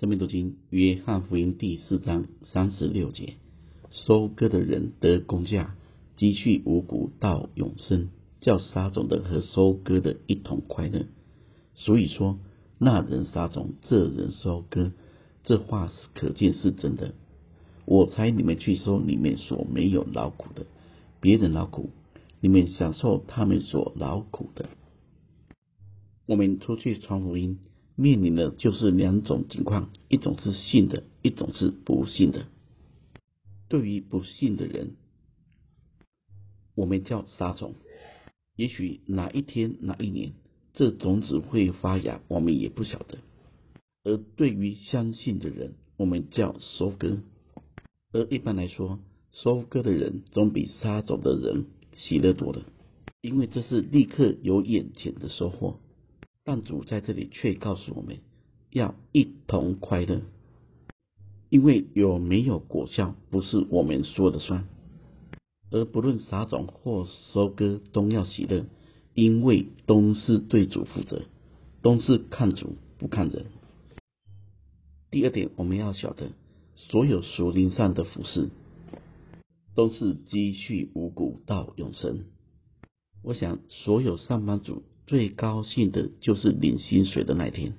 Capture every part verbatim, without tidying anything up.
生命读经约翰福音第四章三十六节，收割的人得工价，积蓄五谷到永生，叫撒种的和收割的一同快乐。所以说，那人撒种，这人收割，这话可见是真的。我猜你们去收里面所没有劳苦的，别人劳苦，你们享受他们所劳苦的。我们出去传福音，面临的就是两种情况，一种是信的，一种是不信的。对于不信的人，我们叫撒种，也许哪一天哪一年这种子会发芽，我们也不晓得。而对于相信的人，我们叫收割。而一般来说，收割的人总比撒种的人喜乐多了，因为这是立刻有眼前的收获。但主在这里却告诉我们，要一同快乐，因为有没有果效不是我们说的算。而不论撒种或收割，都要喜乐，因为都是对主负责，都是看主不看人。第二点，我们要晓得，所有属灵上的服事都是积蓄五谷到永生。我想所有上班族最高兴的就是领薪水的那天。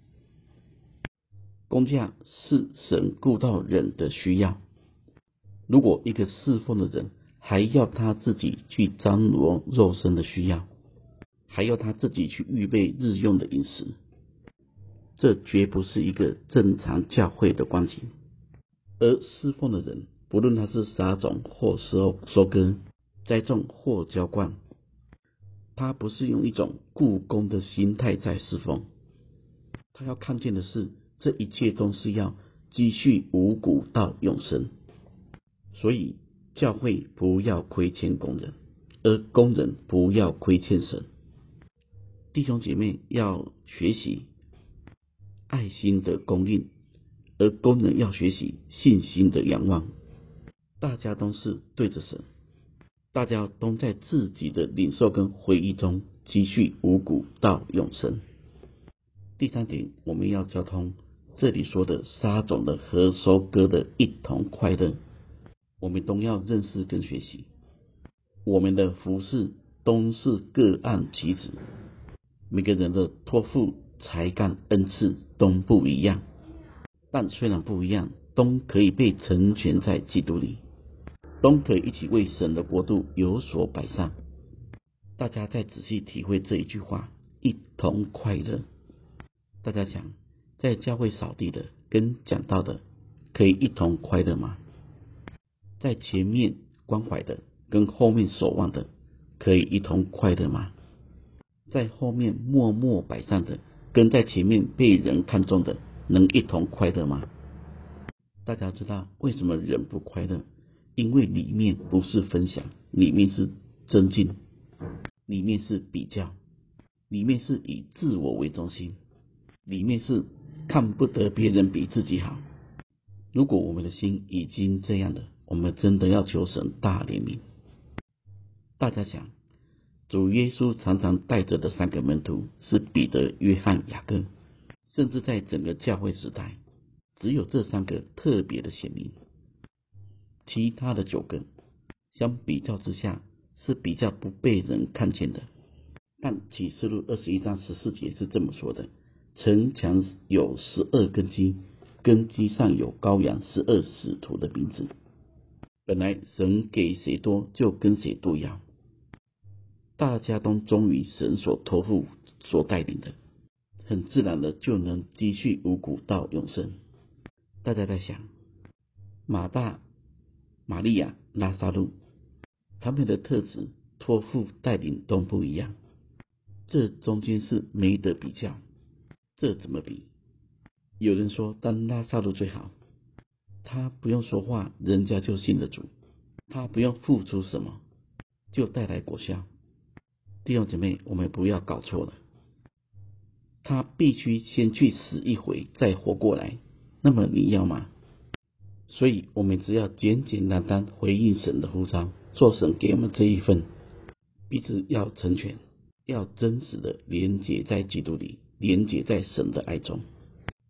工价是神顾到人的需要，如果一个侍奉的人还要他自己去张罗肉身的需要，还要他自己去预备日用的饮食，这绝不是一个正常教会的光景。而侍奉的人，不论他是撒种或收收割，栽种或浇灌，他不是用一种雇工的心态在侍奉，他要看见的是这一切都是要积蓄五谷到永生。所以教会不要亏欠工人，而工人不要亏欠神。弟兄姐妹要学习爱心的供应，而工人要学习信心的仰望。大家都是对着神，大家都在自己的领受跟回忆中积蓄五谷到永生。第三点，我们要交通这里说的撒种的和收割的一同快乐，我们都要认识跟学习。我们的服事都是各按其职，每个人的托付、才干、恩赐都不一样，但虽然不一样，都可以被成全在基督里，都可以一起为神的国度有所摆上。大家再仔细体会这一句话，一同快乐。大家想，在教会扫地的跟讲道的可以一同快乐吗？在前面关怀的跟后面守望的可以一同快乐吗？在后面默默摆上的跟在前面被人看中的能一同快乐吗？大家知道为什么人不快乐？因为里面不是分享，里面是增进，里面是比较，里面是以自我为中心，里面是看不得别人比自己好。如果我们的心已经这样了，我们真的要求神大怜悯。大家想，主耶稣常常带着的三个门徒是彼得、约翰、雅各，甚至在整个教会时代，只有这三个特别的显明，其他的九个相比较之下是比较不被人看见的。但启示录二十一章十四节是这么说的：城墙有十二根基，根基上有羔羊十二使徒的名字。本来神给谁多就跟谁多要，大家都忠于神所托付所带领的，很自然的就能积蓄五谷到永生。大家在想，马大、玛利亚、拉撒路，他们的特质、托付、带领都不一样，这中间是没得比较。这怎么比？有人说，但拉撒路最好，他不用说话，人家就信得主，他不用付出什么，就带来果效。弟兄姐妹，我们不要搞错了，他必须先去死一回，再活过来。那么你要吗？所以我们只要简简单单回应神的呼召，做神给我们这一份，彼此要成全，要真实的连结在基督里，连结在神的爱中。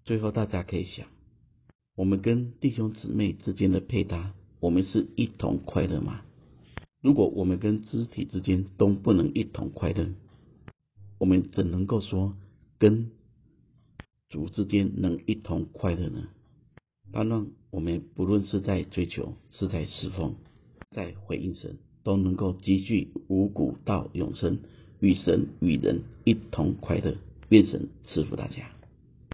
最后大家可以想，我们跟弟兄姊妹之间的配搭，我们是一同快乐吗？如果我们跟肢体之间都不能一同快乐，我们怎能够说跟主之间能一同快乐呢？盼望我们不论是在追求，是在侍奉，在回应神，都能够积聚五谷到永生，与神与人一同快乐。愿神赐福大家。